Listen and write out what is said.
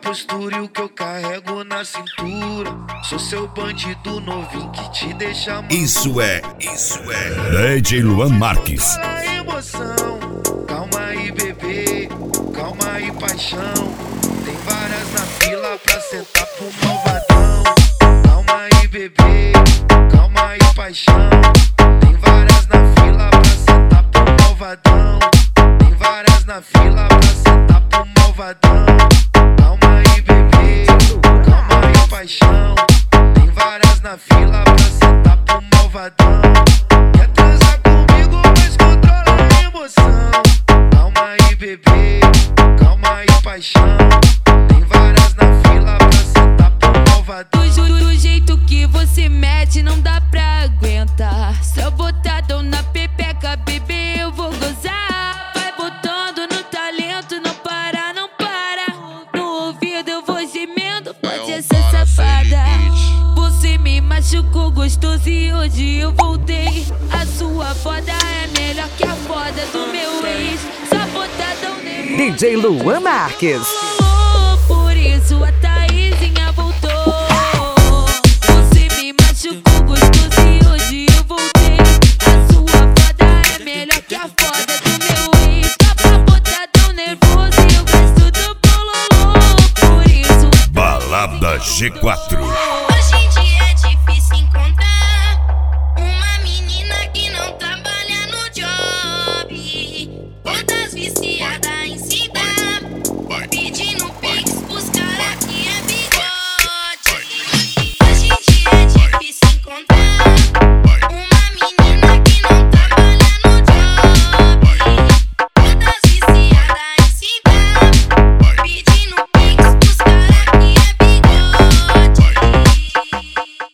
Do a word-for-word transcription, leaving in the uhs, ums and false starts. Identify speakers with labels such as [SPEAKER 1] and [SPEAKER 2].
[SPEAKER 1] postura e o que eu carrego na cintura. Sou seu bandido novinho que te deixa maluco.
[SPEAKER 2] Isso é, isso é D J Luan Marques.
[SPEAKER 1] Fala emoção, calma aí bebê, calma aí paixão. Tem várias na fila pra sentar pro malvadão. Calma aí bebê, calma aí paixão. Tem várias na fila pra sentar pro malvadão. Tem várias na fila pra sentar pro malvadão. Calma aí bebê, calma aí paixão. Tem várias na fila pra sentar pro malvadão. Quer transar comigo, mas controla a emoção. Calma aí bebê, calma aí paixão. Tem várias na fila pra sentar pro malvadão.
[SPEAKER 3] Do, do jeito que você mete não dá pra aguentar. Só botadão na pepeca, bebê, eu vou gozar. Vai botando no talento, não para, não para. No ouvido eu vou gemendo, pode ser safada. Você me machucou gostoso e hoje eu voltei. A sua foda é melhor que a foda do meu ex. Só botadão nervoso.
[SPEAKER 4] D J Luan Marques.
[SPEAKER 3] Oh, por isso a Taizinha voltou. Você me machucou gostoso e hoje eu voltei. A sua foda é melhor que a foda do meu ex. Só pra botadão nervoso e eu gosto do bololô. Por isso
[SPEAKER 2] Balada G quatro.